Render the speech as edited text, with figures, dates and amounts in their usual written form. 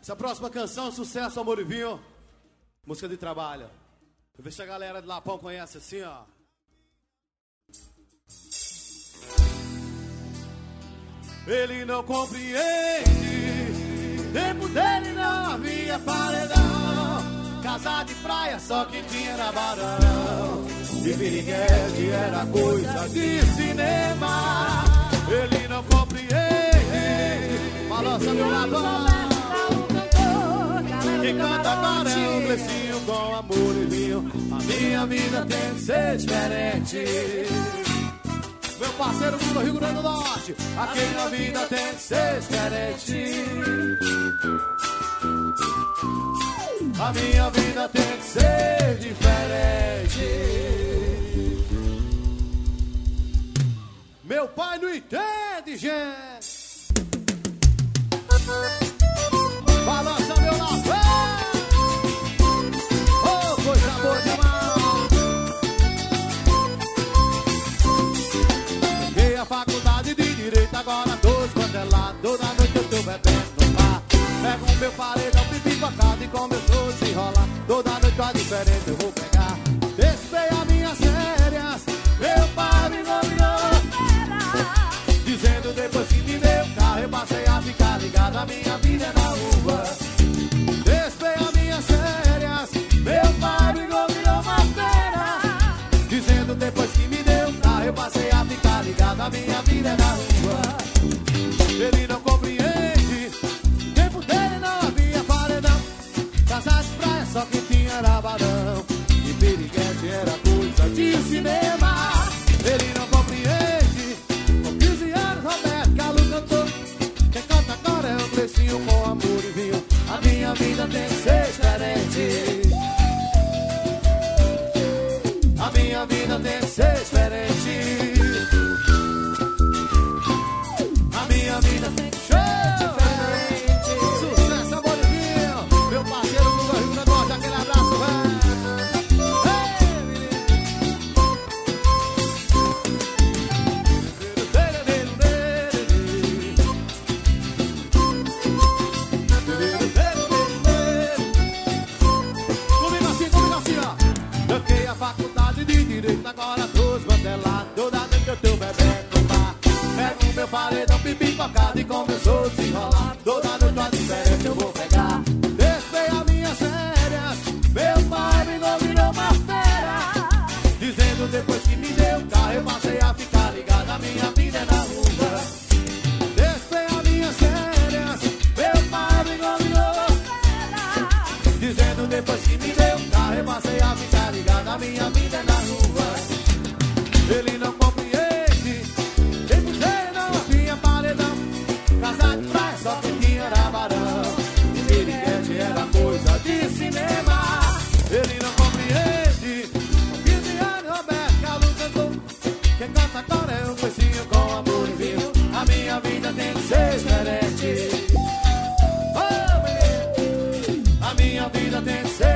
Essa próxima canção é um sucesso, Amor e Vinho. Música de trabalho. Vou ver se a galera de Lapão conhece assim, ó. Ele não compreende, tempo dele não havia paredão. Casa de praia só quem tinha era barão. E piriguete era coisa de cinema. Ele não compreende. Balança meu Lapão. Quem canta agora é um blecinho com amor e vinho. A minha vida tem que ser diferente. Meu parceiro do Rio Grande do Norte, aqui na vida tem que ser diferente. A minha vida tem que ser diferente. Meu pai não entende, gente. Balança meu Lapão. Oh, coisa boa demais. Peguei a faculdade de Direito, agora tô escantelado. Toda noite eu tô bebendo no bar. Pego o meu paredão, pipi cocado e começou a se enrolar. Toda noite tá diferente, eu vou pegar. Despei as minhas férias, meu pai me nomeou. Dizendo depois que me deu carro, eu passei a ficar ligado. A minha vida é na rua. Despei as minhas férias, meu pai me virou uma feira. Dizendo depois que me deu carro, eu passei a ficar ligado. A minha vida é na rua. Ele não compreende, tempo dele não havia paredão. Casa de praia só quem tinha era barão. E piriguete era coisa de cinema. Ele não compreende, com 15 anos Roberto Carlos cantou. Quem canta agora é um precinho com amor e vinho. A minha vida tem que ser diferente. A minha vida tem que ser diferente. A minha vida tem que ser diferente. Sucesso, amor e vinho. Meu parceiro do Rio Grande do Norte, aquele abraço, velho. Tranquei a faculdade de Direito, agora tô esmantelado. Toda noite eu tô bebendo no bar. Pego o meu paredão, pipi cocado e começou a se enrolar. Toda noite tá diferente, eu vou pegar. Despei as minhas férias, meu pai me virou uma feira. Dizendo depois que me deu carro, eu passei a ficar ligado. A minha vida é na rua. Despei as minhas férias, meu pai me virou uma feira. Dizendo depois que me deu carro, eu passei a ficar ligado. A minha vida é na rua. Ele não compreende, tempo dele não havia paredão. Casa de praia só quem tinha era barão. E piriguete era coisa de cinema. Ele não compreende, com 15 anos Roberto Carlos cantou. Quem canta agora é um coicinho com amor e vinho. A minha vida tem que ser diferente. Oh, menino, a minha vida tem que ser